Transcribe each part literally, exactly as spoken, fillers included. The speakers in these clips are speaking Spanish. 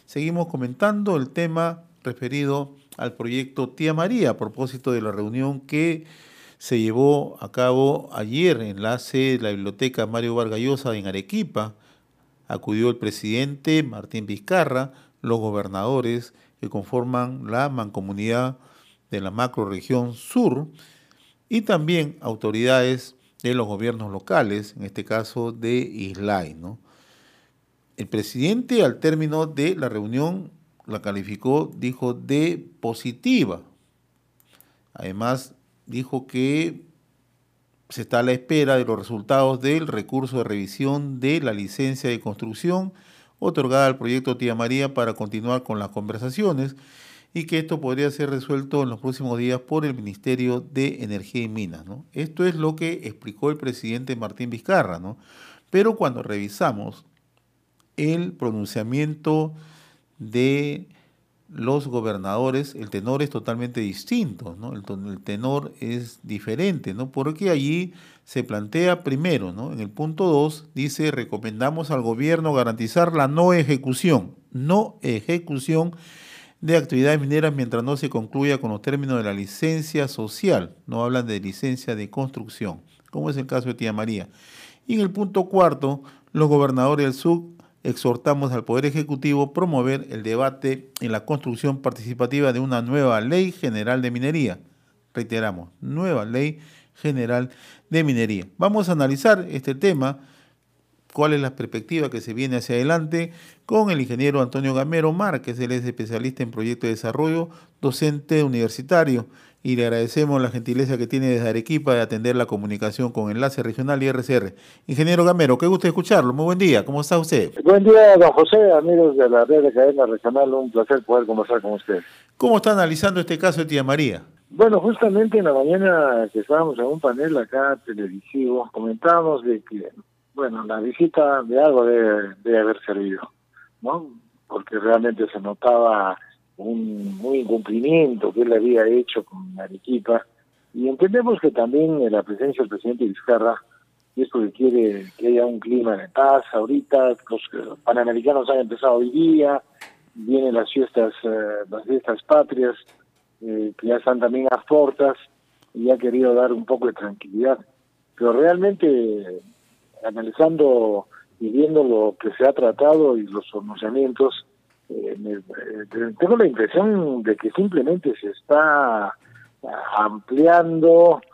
Seguimos comentando el tema referido al proyecto Tía María a propósito de la reunión que se llevó a cabo ayer en la sede de la Biblioteca Mario Vargas Llosa en Arequipa. Acudió el presidente Martín Vizcarra, los gobernadores que conforman la mancomunidad de la macrorregión sur y también autoridades de los gobiernos locales, en este caso de Islay, ¿no? El presidente, al término de la reunión, la calificó, dijo, de positiva. Además, dijo que se está a la espera de los resultados del recurso de revisión de la licencia de construcción otorgada al proyecto Tía María para continuar con las conversaciones y que esto podría ser resuelto en los próximos días por el Ministerio de Energía y Minas, ¿no? Esto es lo que explicó el presidente Martín Vizcarra, ¿no? Pero cuando revisamos el pronunciamiento de los gobernadores, el tenor es totalmente distinto, ¿no? El, el tenor es diferente, ¿no? Porque allí se plantea primero, ¿no? En el punto dos dice, recomendamos al gobierno garantizar la no ejecución, no ejecución de actividades mineras mientras no se concluya con los términos de la licencia social. No hablan de licencia de construcción, como es el caso de Tía María. Y en el punto cuarto, los gobernadores del sur exhortamos al Poder Ejecutivo promover el debate en la construcción participativa de una nueva Ley General de Minería. Reiteramos, nueva Ley General de Minería. Vamos a analizar este tema, cuál es la perspectiva que se viene hacia adelante, con el ingeniero Antonio Gamero Márquez. Él es especialista en proyectos de desarrollo, docente universitario, y le agradecemos la gentileza que tiene desde Arequipa de atender la comunicación con Enlace Regional y R C R. Ingeniero Gamero, qué gusto escucharlo. Muy buen día, ¿cómo está usted? Buen día, don José, amigos de la red de cadena regional, un placer poder conversar con usted. ¿Cómo está analizando este caso de Tía María? Bueno, justamente en la mañana que estábamos en un panel acá televisivo, comentábamos de que, bueno, la visita de algo debe, debe haber servido, ¿no? Porque realmente se notaba un, un incumplimiento que él había hecho con Arequipa, y entendemos que también la presencia del presidente Vizcarra es porque quiere que haya un clima de paz. Ahorita los panamericanos han empezado hoy día, vienen las fiestas, eh, las fiestas patrias, eh, que ya están también a puertas, y ha querido dar un poco de tranquilidad. Pero realmente, analizando y viendo lo que se ha tratado y los pronunciamientos, eh, me, eh, tengo la impresión de que simplemente se está ampliando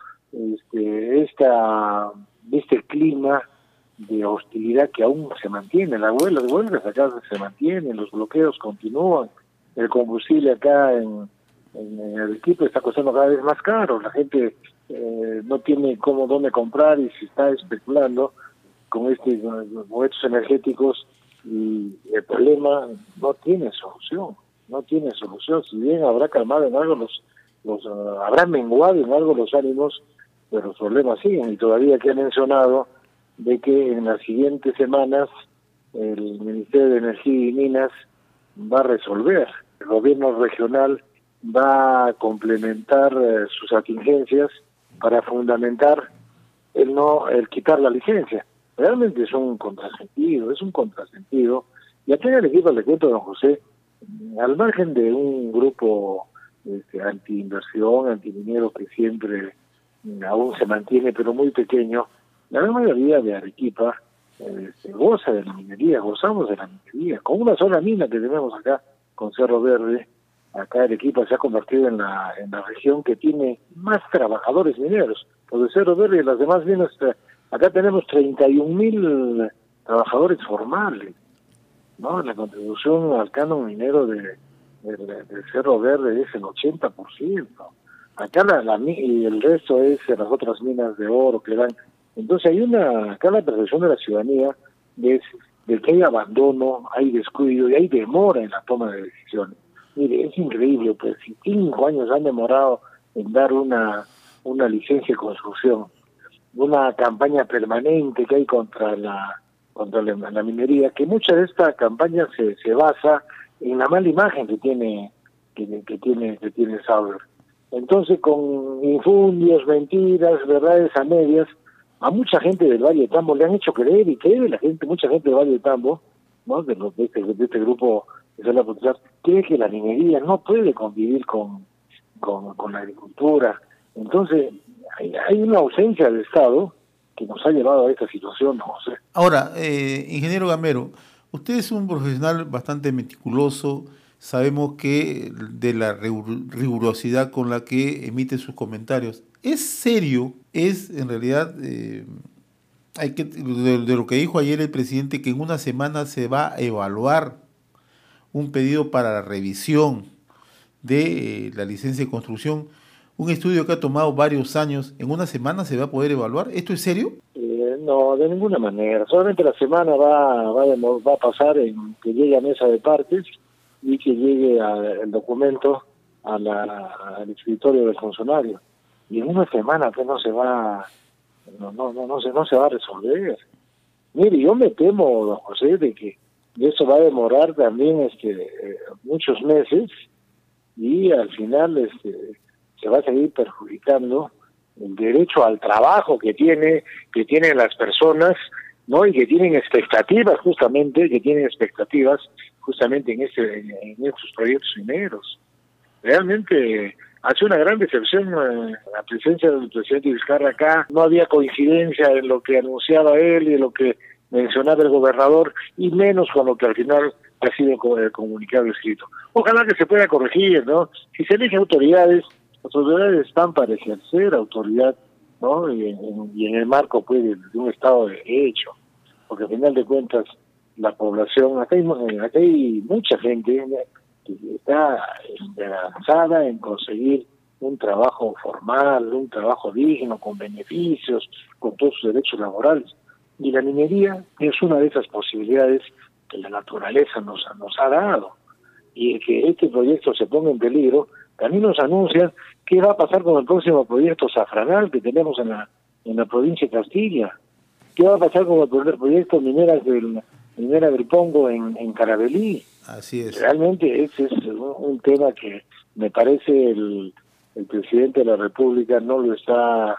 este, esta, este clima de hostilidad que aún se mantiene. Las huelgas acá se mantienen, los bloqueos continúan, el combustible acá en, en, en el equipo está costando cada vez más caro, la gente eh, no tiene cómo dónde comprar y se está especulando con estos con estos energéticos, y el problema no tiene solución, no tiene solución. Si bien habrá calmado en algo los, los uh, habrá menguado en algo los ánimos, pero los problemas siguen, y todavía que ha mencionado de que en las siguientes semanas el Ministerio de Energía y Minas va a resolver, el gobierno regional va a complementar eh, sus atingencias para fundamentar el no el quitar la licencia. Realmente es un contrasentido, es un contrasentido. Y acá en el equipo le cuento, don José, al margen de un grupo este, anti-inversión, anti-minero que siempre aún se mantiene, pero muy pequeño, la gran mayoría de Arequipa eh, se goza de la minería, gozamos de la minería. Con una sola mina que tenemos acá, con Cerro Verde, acá Arequipa se ha convertido en la, en la región que tiene más trabajadores mineros. Los de Cerro Verde y las demás minas, acá tenemos treinta y un mil trabajadores formales, ¿no? La contribución al canon minero de, de, de Cerro Verde es el ochenta por ciento. Acá la, la, y el resto es en las otras minas de oro que dan. Entonces hay una, acá la percepción de la ciudadanía es de que hay abandono, hay descuido y hay demora en la toma de decisiones. Mire, es increíble, pues si cinco años han demorado en dar una, una licencia de construcción, una campaña permanente que hay contra la contra la, la minería, que mucha de esta campaña se, se basa en la mala imagen que tiene que, que tiene que tiene Sauer. Entonces, con infundios, mentiras, verdades a medias, a mucha gente del Valle de Tambo le han hecho creer, y cree la gente, mucha gente del Valle de Tambo, ¿no? De, los, de, este, de este grupo esa es la potestad, cree que la minería no puede convivir con, con, con la agricultura. Entonces, hay, hay una ausencia del Estado que nos ha llevado a esta situación, José. Ahora, eh, ingeniero Gamero, usted es un profesional bastante meticuloso, sabemos que de la rigurosidad con la que emite sus comentarios. ¿Es serio? ¿Es en realidad, eh, hay que de, de lo que dijo ayer el presidente, que en una semana se va a evaluar un pedido para la revisión de eh, la licencia de construcción? Un estudio que ha tomado varios años, ¿en una semana se va a poder evaluar? ¿Esto es serio? Eh, no, de ninguna manera. Solamente la semana va, va, va a pasar en que llegue a mesa de partes y que llegue a, el documento a la, al escritorio del funcionario. Y en una semana que no se va, no, no, no, no se, no se va a resolver. Mire, yo me temo, don José, de que eso va a demorar también este eh, muchos meses y al final este se va a seguir perjudicando el derecho al trabajo que tiene que tienen las personas, ¿no? Y que tienen expectativas justamente, que tienen expectativas justamente en este en, en estos proyectos mineros. Realmente hace una gran decepción eh, la presencia del presidente Vizcarra acá. No había coincidencia en lo que anunciaba él y en lo que mencionaba el gobernador, y menos con lo que al final ha sido comunicado escrito. Ojalá que se pueda corregir, ¿no? Si se eligen autoridades, las autoridades están para ejercer autoridad, ¿no? Y en, y en el marco, pues, de, de un Estado de Derecho, porque al final de cuentas la población, acá hay, acá hay mucha gente que está esperanzada en conseguir un trabajo formal, un trabajo digno, con beneficios, con todos sus derechos laborales. Y la minería es una de esas posibilidades que la naturaleza nos, nos ha dado. Y que este proyecto se ponga en peligro, también nos anuncian qué va a pasar con el próximo proyecto Zafranal que tenemos en la en la provincia de Castilla. ¿Qué va a pasar con el proyecto Mineras del, Minera del Pongo en, en Carabelí? Así es. Realmente ese es un, un tema que me parece el, el presidente de la República no lo está...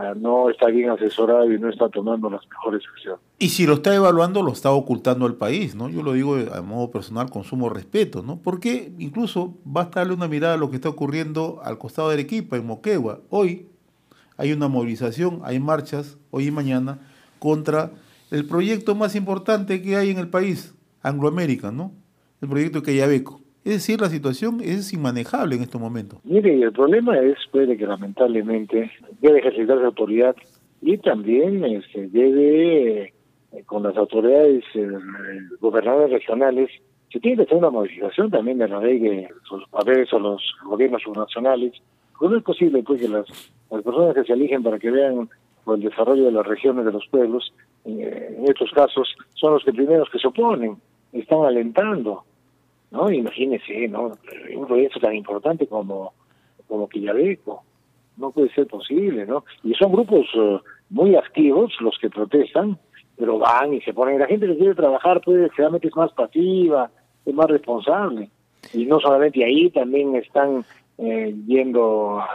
no está bien asesorado y no está tomando las mejores acciones. Y si lo está evaluando, lo está ocultando al país, ¿no? Yo lo digo a modo personal con sumo respeto, ¿no? Porque incluso basta darle una mirada a lo que está ocurriendo al costado de Arequipa, en Moquegua. Hoy hay una movilización, hay marchas, hoy y mañana, contra el proyecto más importante que hay en el país, Anglo American, ¿no? El proyecto Quellaveco. Es decir, la situación es inmanejable en estos momentos. Mire, y el problema es puede que lamentablemente debe ejercitarse autoridad y también este, debe, eh, con las autoridades eh, gobernadores regionales, se tiene que hacer una modificación también de la ley de los papeles o los gobiernos subnacionales. Pues no es posible pues que las, las personas que se eligen para que vean por el desarrollo de las regiones de los pueblos, eh, en estos casos, son los que primeros que se oponen, están alentando. No, imagínese, ¿no? Un proyecto tan importante como como Quellaveco, no puede ser posible, ¿no? Y son grupos uh, muy activos los que protestan, pero van y se ponen. La gente que quiere trabajar, pues, realmente es más pasiva, es más responsable. Y no solamente ahí, también están eh, yendo a,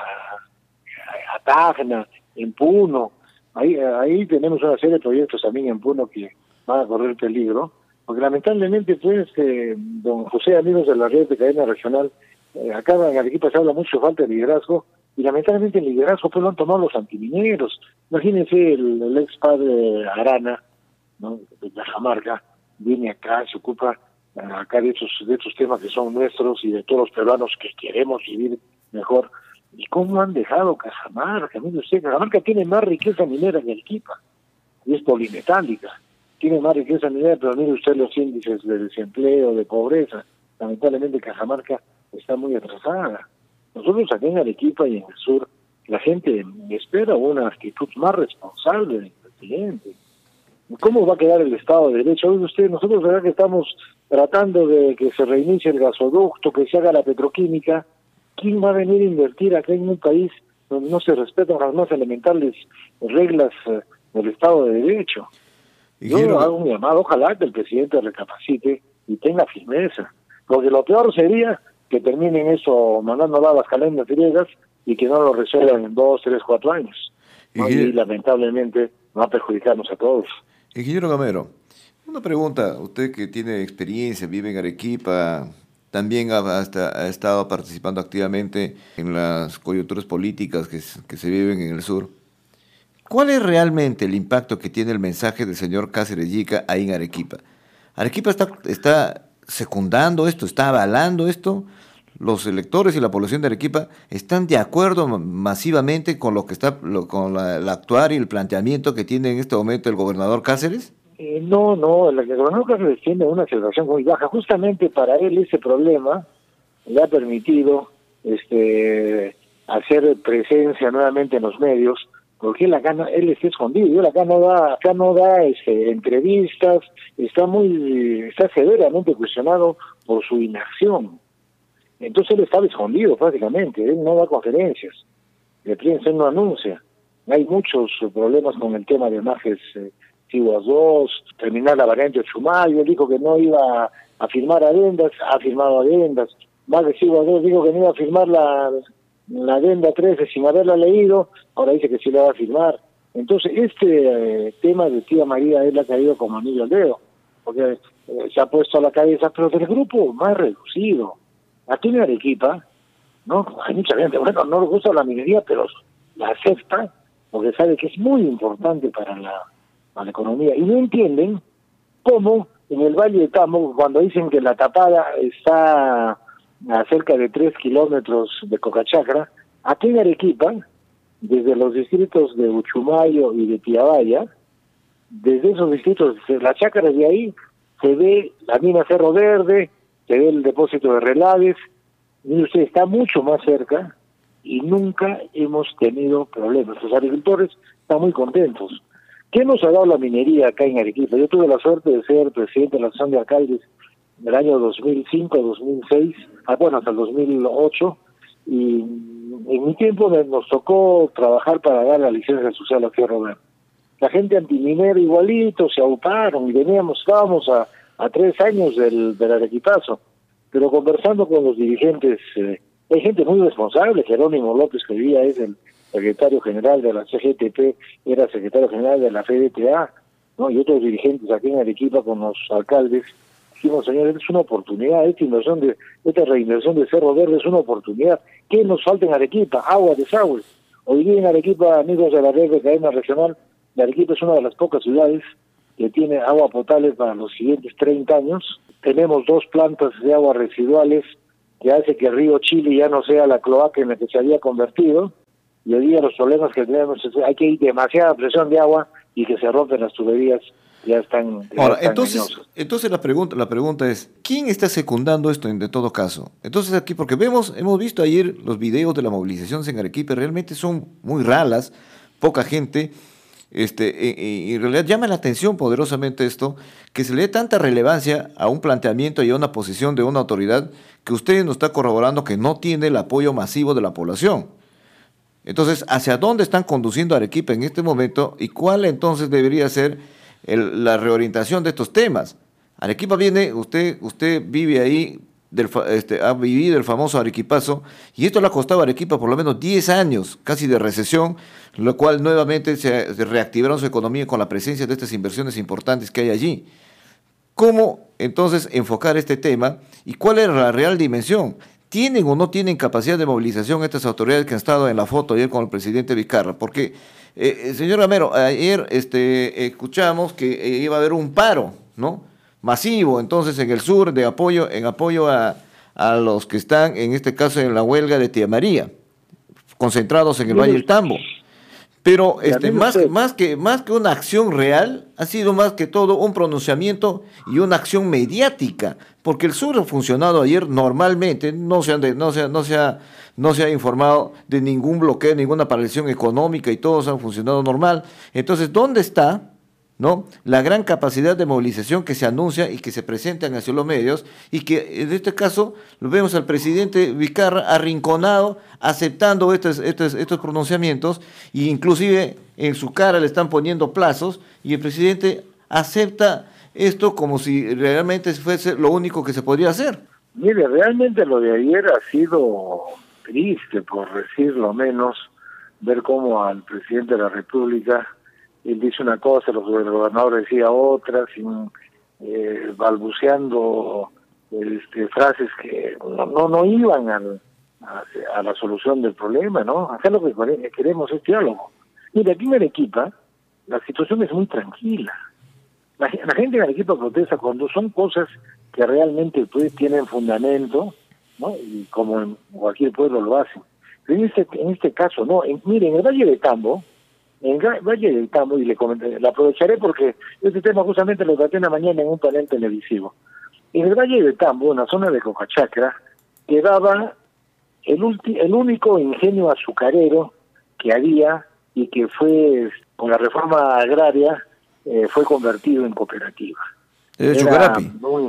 a Tacna, en Puno. Ahí, ahí tenemos una serie de proyectos también en Puno que van a correr peligro. Porque lamentablemente, pues, eh, don José, amigos de la red de cadena regional, eh, acá en Arequipa se habla mucho de falta de liderazgo, y lamentablemente el liderazgo pues lo han tomado los antimineros. Imagínense el, el ex padre Arana, ¿no?, de Cajamarca, viene acá, se ocupa uh, acá de estos, de estos temas que son nuestros y de todos los peruanos que queremos vivir mejor. ¿Y cómo han dejado Cajamarca? Mire usted, Cajamarca tiene más riqueza minera que Arequipa, y es polimetálica. Tiene más riqueza minera, pero mire usted los índices de desempleo, de pobreza. Lamentablemente Cajamarca está muy atrasada. Nosotros aquí en Arequipa y en el sur, la gente espera una actitud más responsable del presidente. ¿Cómo va a quedar el Estado de Derecho? Oye usted, nosotros verdad que estamos tratando de que se reinicie el gasoducto, que se haga la petroquímica. ¿Quién va a venir a invertir acá en un país donde no se respetan las más elementales reglas del Estado de Derecho? Yo quiero... hago un llamado, ojalá que el presidente recapacite y tenga firmeza, porque lo peor sería que terminen eso mandándola a las calendas griegas y que no lo resuelvan en dos, tres, cuatro años. ¿No? Y, y lamentablemente va a perjudicarnos a todos. Ingeniero Gamero, Una pregunta, usted que tiene experiencia, vive en Arequipa, también ha, hasta, ha estado participando activamente en las coyunturas políticas que, s- que se viven en el sur. ¿Cuál es realmente el impacto que tiene el mensaje del señor Cáceres Yica ahí en Arequipa? ¿Arequipa está, está secundando esto, está avalando esto? ¿Los electores y la población de Arequipa están de acuerdo ma- masivamente con lo que está, lo- con la, el actuar y el planteamiento que tiene en este momento el gobernador Cáceres? Eh, no, no, el gobernador Cáceres tiene una aceleración muy baja. Justamente para él ese problema le ha permitido este hacer presencia nuevamente en los medios, porque él acá no, él está escondido, él acá no da, acá no da este, entrevistas, está muy, está severamente cuestionado por su inacción. Entonces él estaba escondido prácticamente, él no da conferencias, de prensa él no anuncia. Hay muchos eh, problemas con el tema de Majes eh, Siguas dos, terminar la variante Chumayo, él dijo que no iba a, a firmar adendas, ha firmado adendas. Majes Siguas dos dijo que no iba a firmar la, la adenda trece sin haberla leído, ahora dice que sí la va a firmar. Entonces este eh, tema de Tía María él ha caído como anillo al dedo, porque eh, se ha puesto a la cabeza, pero del grupo más reducido. Aquí en Arequipa, ¿no? Hay mucha gente, bueno, no le gusta la minería, pero la acepta porque sabe que es muy importante para la, para la economía. Y no entienden cómo en el Valle de Tamo, cuando dicen que la tapada está a cerca de tres kilómetros de Cocachacra, aquí en Arequipa, desde los distritos de Uchumayo y de Tiabaya, desde esos distritos, desde la chácara de ahí, se ve la mina Cerro Verde, se ve el depósito de Relades, y usted está mucho más cerca y nunca hemos tenido problemas. Los agricultores están muy contentos. ¿Qué nos ha dado la minería acá en Arequipa? Yo tuve la suerte de ser presidente de la Asociación de Alcaldes en el año dos mil cinco, dos mil seis, ah, bueno, hasta el dos mil ocho, y en mi tiempo me- nos tocó trabajar para dar la licencia social a Fierro Verde. La gente antiminera igualito, se auparon y veníamos, estábamos a, a tres años del, del arequipazo, pero conversando con los dirigentes, eh, hay gente muy responsable. Jerónimo López, que hoy día es el secretario general de la C G T P, era secretario general de la F D T A, ¿no? Y otros dirigentes aquí en Arequipa con los alcaldes, dijimos, señores, es una oportunidad, esta inversión de, esta reinversión de Cerro Verde es una oportunidad. ¿Qué nos falta en Arequipa? Agua, desagüe. Hoy día en Arequipa, amigos de la red de cadena regional, la Arequipa es una de las pocas ciudades que tiene agua potable para los siguientes treinta años. Tenemos dos plantas de aguas residuales que hace que el río Chile ya no sea la cloaca en la que se había convertido. Y hoy día los problemas que tenemos es que hay que ir demasiada presión de agua y que se rompen las tuberías, ya están, ya Ahora, están entonces, dañosas. entonces la pregunta, la pregunta es, ¿quién está secundando esto en de todo caso? Entonces aquí, porque vemos, hemos visto ayer los videos de la movilización en Arequipa, realmente son muy ralas, poca gente, este, y, y en realidad llama la atención poderosamente esto, que se le dé tanta relevancia a un planteamiento y a una posición de una autoridad que usted nos está corroborando que no tiene el apoyo masivo de la población. Entonces, ¿hacia dónde están conduciendo a Arequipa en este momento y cuál entonces debería ser el- la reorientación de estos temas? Arequipa viene, usted, usted vive ahí, del, fa- este, ha vivido el famoso Arequipazo, y esto le ha costado a Arequipa por lo menos diez años casi de recesión, lo cual nuevamente se, se reactivaron su economía con la presencia de estas inversiones importantes que hay allí. ¿Cómo entonces enfocar este tema y cuál es la real dimensión? ¿Tienen o no tienen capacidad de movilización estas autoridades que han estado en la foto ayer con el presidente Vizcarra? Porque, eh, eh, señor Gamero, ayer este, escuchamos que eh, iba a haber un paro, ¿no? Masivo, entonces, en el sur, de apoyo, en apoyo a, a los que están, en este caso, en la huelga de Tía María, concentrados en el Valle Mire, del Tambo. Pero ya, este, mire más, que- usted, más, que, más que una acción real, ha sido más que todo un pronunciamiento y una acción mediática, porque el sur ha funcionado ayer normalmente, no se, han de- no se, ha- no se, ha, no se ha informado de ningún bloqueo, ninguna paralización económica y todos han funcionado normal. Entonces, ¿dónde está, ¿no?, la gran capacidad de movilización que se anuncia y que se presentan hacia los medios y que en este caso lo vemos al presidente Vizcarra arrinconado aceptando estos, estos, estos pronunciamientos e inclusive en su cara le están poniendo plazos y el presidente acepta esto como si realmente fuese lo único que se podría hacer? mire, realmente lo de ayer ha sido triste, por decirlo menos, ver cómo al presidente de la República, él dice una cosa, los- el gobernador decía otra, sin, eh, balbuceando este, frases que no, no, no iban al, a, a la solución del problema, ¿no? Acá lo que queremos es diálogo. Mira, aquí en Arequipa la situación es muy tranquila. La, la gente en Arequipa protesta cuando son cosas que realmente pues tienen fundamento, ¿no? Y como en cualquier pueblo lo hacen. Pero en este, en este caso, no. En, mire, en el Valle de Tambo, en el Valle de Tambo, y le comenté, la aprovecharé porque este tema justamente lo traté en la mañana en un panel televisivo. En el Valle de Tambo, en la zona de Cocachacra, quedaba el, ulti, el único ingenio azucarero que había y que fue, con la reforma agraria, eh, fue convertido en cooperativa. ¿Es Chugarapi?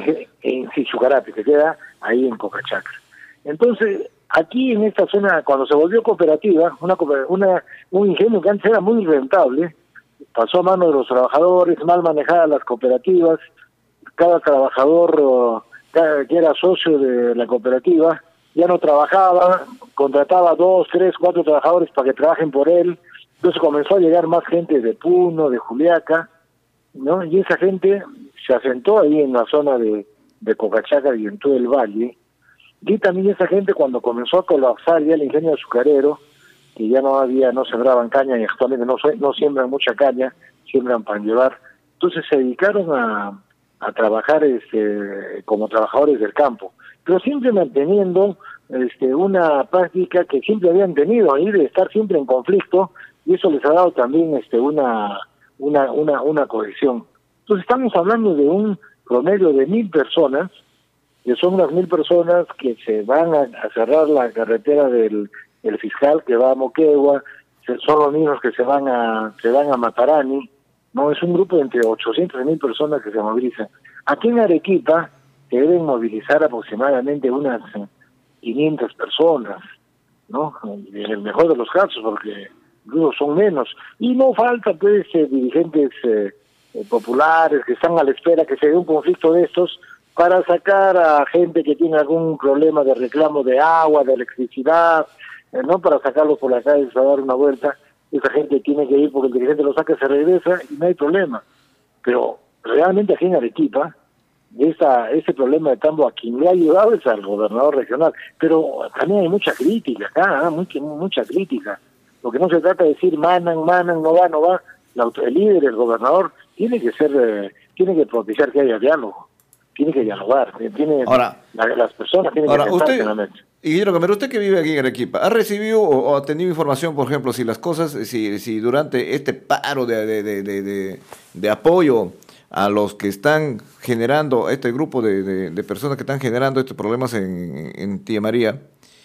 En, sí, Chugarapi, que queda ahí en Cocachacra. Entonces, aquí en esta zona, cuando se volvió cooperativa, una, una un ingenio que antes era muy rentable, pasó a manos de los trabajadores, mal manejadas las cooperativas, cada trabajador cada, que era socio de la cooperativa ya no trabajaba, contrataba dos, tres, cuatro trabajadores para que trabajen por él. Entonces comenzó a llegar más gente de Puno, de Juliaca, ¿no? Y esa gente se asentó ahí en la zona de, de Cocachacra y en todo el valle. Y también esa gente, cuando comenzó a colapsar ya el ingenio azucarero, que ya no había, no sembraban caña y actualmente no, no siembran mucha caña, siembran para llevar. Entonces se dedicaron a, a trabajar este, como trabajadores del campo, pero siempre manteniendo este, una práctica que siempre habían tenido ahí de estar siempre en conflicto, y eso les ha dado también este, una, una, una, una cohesión. Entonces estamos hablando de un promedio de mil personas, que son unas mil personas que se van a, a cerrar la carretera del el fiscal que va a Moquegua, son los mismos que se van a se van a Matarani, no, es un grupo de entre ochocientas y mil personas que se movilizan. Aquí en Arequipa se deben movilizar aproximadamente unas quinientas personas, ¿no? En el mejor de los casos, porque incluso son menos. Y no falta, pues, eh, dirigentes eh, eh, populares que están a la espera que se dé un conflicto de estos para sacar a gente que tiene algún problema de reclamo de agua, de electricidad, eh, no para sacarlos por la calle a dar una vuelta. Esa gente tiene que ir porque el dirigente lo saca, se regresa y no hay problema. Pero realmente aquí en Arequipa, esa, ese problema de Tambo, a quien le ha ayudado es al gobernador regional. Pero también hay mucha crítica acá, ¿eh? mucha, mucha crítica. Porque no se trata de decir manan, manan, no va, no va. La, el líder, el gobernador, tiene que ser, eh, tiene que propiciar que haya diálogo. Tiene que dialogar, tiene, ahora, la, las personas tienen ahora, que sentarse usted, en la mesa. Y Guillermo Camero, usted que vive aquí en Arequipa, ¿ha recibido o, o ha tenido información, por ejemplo, si las cosas, si, si durante este paro de, de, de, de, de, de apoyo a los que están generando, este grupo de, de, de personas que están generando estos problemas en, en Tía María,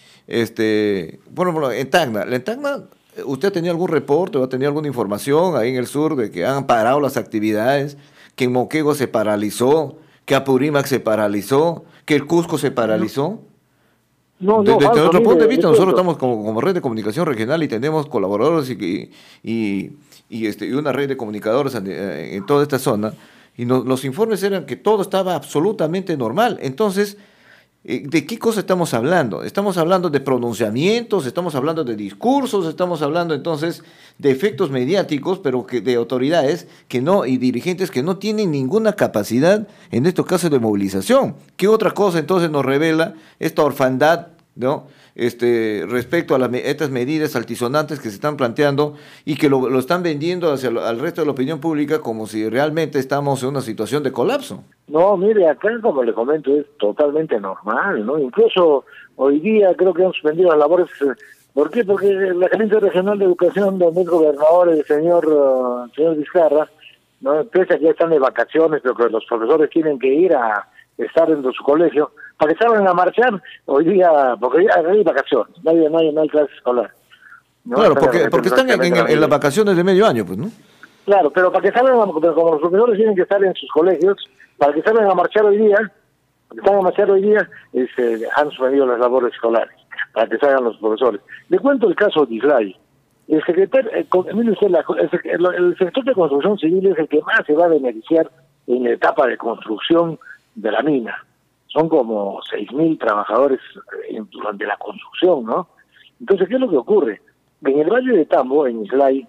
este, bueno, en Tacna, en Tacna, ¿usted ha tenido algún reporte o ha tenido alguna información ahí en el sur de que han parado las actividades, que en Moquegua se paralizó, que Apurímac se paralizó, que el Cusco se paralizó? No, no, Desde falso, nuestro mire, punto de vista, nosotros eso. estamos como, como red de comunicación regional y tenemos colaboradores y, y, y, este, y una red de comunicadores en, en toda esta zona, y no, los informes eran que todo estaba absolutamente normal. Entonces, ¿de qué cosa estamos hablando? Estamos hablando de pronunciamientos, estamos hablando de discursos, estamos hablando entonces de efectos mediáticos, pero que de autoridades que no y dirigentes que no tienen ninguna capacidad, en estos casos de movilización. ¿Qué otra cosa entonces nos revela esta orfandad, ¿no? Este, respecto a las, estas medidas altisonantes que se están planteando y que lo, lo están vendiendo hacia lo, al resto de la opinión pública como si realmente estamos en una situación de colapso? No, mire, acá, como le comento, es totalmente normal, ¿no? Incluso hoy día creo que han suspendido las labores. ¿Por qué? Porque la Gerencia Regional de Educación, donde el gobernador, el señor, uh, señor Vizcarra, ¿no? Pese a que ya están de vacaciones, pero que los profesores tienen que ir a estar en su colegio, para que salgan a marchar hoy día, porque ya hay vacaciones, no hay, no hay, no hay clases escolares. ¿No? Claro, Están porque, porque están en, en, en las vacaciones de medio año, pues, ¿no? Claro, pero para que salgan, pero como los profesores tienen que estar en sus colegios, para que salgan a marchar hoy día, para que salgan a marchar hoy día, este, han suspendido las labores escolares, para que salgan los profesores. Le cuento el caso de Islay. El secretario, eh, mire usted, la, el, el sector de construcción civil es el que más se va a beneficiar en la etapa de construcción de la mina. Son como seis mil trabajadores en, durante la construcción, ¿no? Entonces, ¿qué es lo que ocurre? En el Valle de Tambo, en Islay,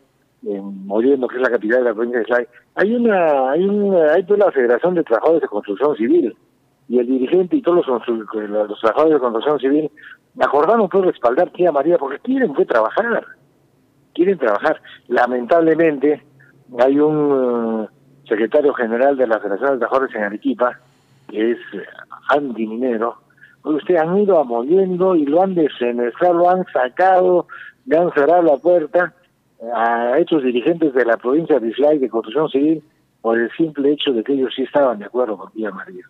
en Mollendo, que es la capital de la provincia de Islay, hay una, hay una, hay toda la Federación de Trabajadores de Construcción Civil, y el dirigente y todos los, los trabajadores de construcción civil acordaron pues respaldar a Tía María porque quieren fue trabajar, quieren trabajar. Lamentablemente hay un uh, secretario general de la Federación de Trabajadores en Arequipa, que es uh, Andy Minero. Ustedes han ido a Mollendo y lo han desenestrado, lo han sacado, le han cerrado la puerta a estos dirigentes de la provincia de Islay de construcción civil por el simple hecho de que ellos sí estaban de acuerdo con Tía María.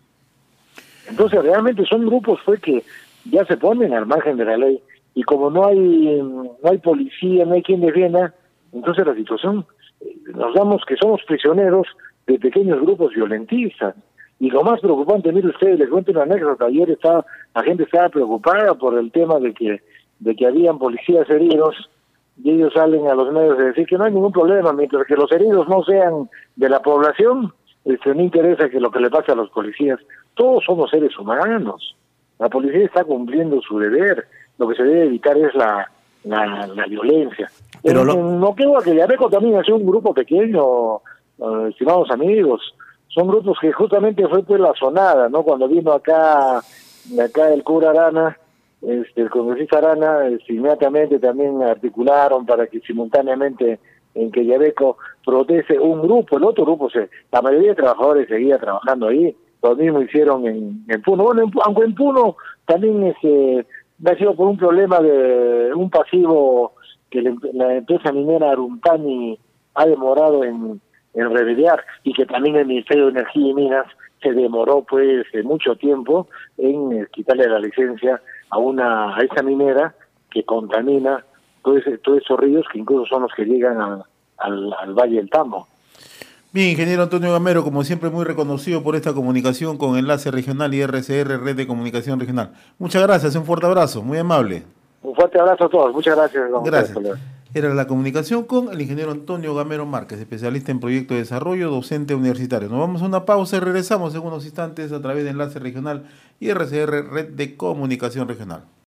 Entonces realmente son grupos fue que ya se ponen al margen de la ley, y como no hay no hay policía, no hay quien defienda, entonces la situación, nos damos que somos prisioneros de pequeños grupos violentistas. Y lo más preocupante, mire usted, les cuento una anécdota, ayer estaba, la gente estaba preocupada por el tema de que de que habían policías heridos, y ellos salen a los medios a decir que no hay ningún problema, mientras que los heridos no sean de la población, este, no interesa que lo que le pase a los policías. Todos somos seres humanos, la policía está cumpliendo su deber, lo que se debe evitar es la la, la violencia. Pero en, lo... en Moquegua, que Yabeco también es un grupo pequeño, uh, estimados amigos, son grupos que justamente fue pues la sonada, ¿no? Cuando vino acá, acá el cura Arana, este, el congresista Arana, este, inmediatamente también articularon para que simultáneamente en que Yabeco proteste un grupo, el otro grupo, se, la mayoría de trabajadores seguía trabajando ahí, lo mismo hicieron en, en Puno. Bueno, en, aunque en Puno también este, ha sido por un problema de un pasivo que la, la empresa minera Aruntani ha demorado en, en remediar, y que también el Ministerio de Energía y Minas se demoró pues mucho tiempo en eh, quitarle la licencia a una a esa minera que contamina todos todo esos ríos que incluso son los que llegan a, al, al Valle del Tambo. Bien, ingeniero Antonio Gamero, como siempre muy reconocido por esta comunicación con Enlace Regional y R C R, Red de Comunicación Regional. Muchas gracias, un fuerte abrazo, muy amable. Un fuerte abrazo a todos, muchas gracias. Don Gracias. José. Era la comunicación con el ingeniero Antonio Gamero Márquez, especialista en proyecto de desarrollo, docente universitario. Nos vamos a una pausa y regresamos en unos instantes a través de Enlace Regional y R C R, Red de Comunicación Regional.